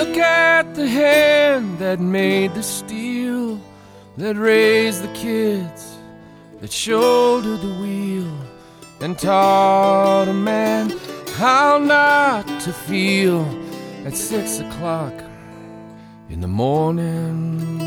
Look at the hand that made the steel, that raised the kids, that shouldered the wheel, and taught a man how not to feel at 6 o'clock in the morning.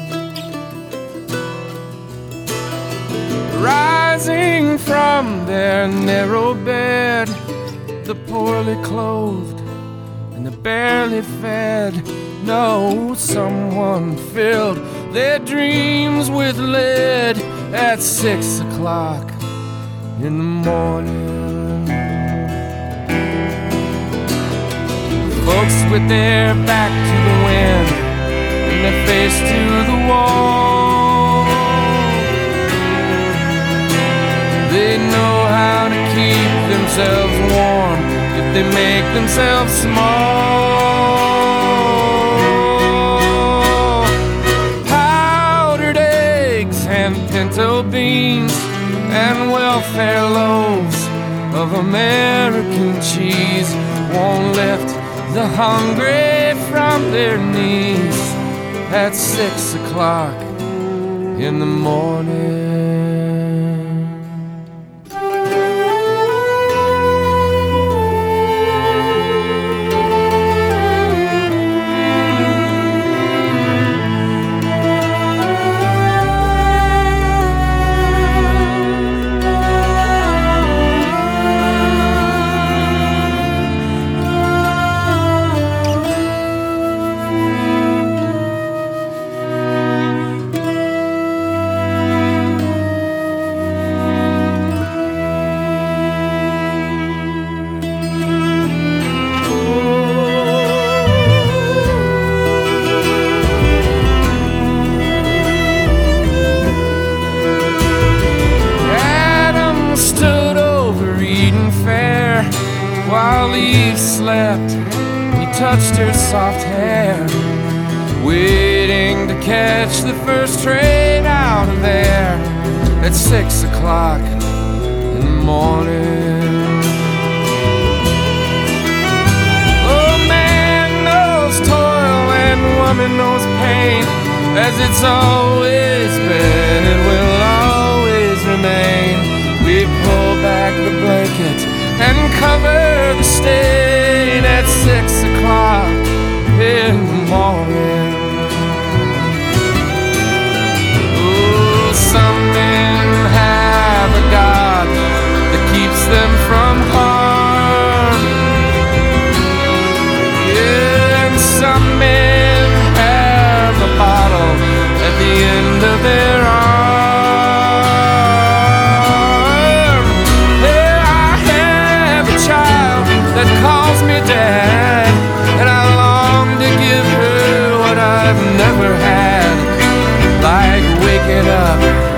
Rising from their narrow bed, the poorly clothed and the barely fed know someone filled their dreams with lead at 6 o'clock in the morning. Folks with their back to the wind and their face to the wall, they know how to keep themselves warm if they make themselves small. Powdered eggs and pinto beans and welfare loaves of American cheese won't lift the hungry from their knees at 6 o'clock in the morning. While Eve slept, he touched her soft hair, waiting to catch the first train out of there at 6 o'clock in the morning. Oh, man knows toil and woman knows pain, as it's always been, it will always remain. We pull back the blanket and cover the stain at 6 o'clock in the morning. Oh, some men have a God that keeps them from harm. Yeah, and some men have a bottle at the end of their arm. That calls me dad, and I long to give her what I've never had, like waking up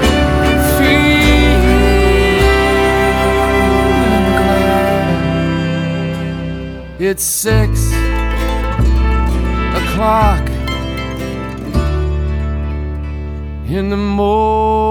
feeling glad. It's 6 o'clock in the morning.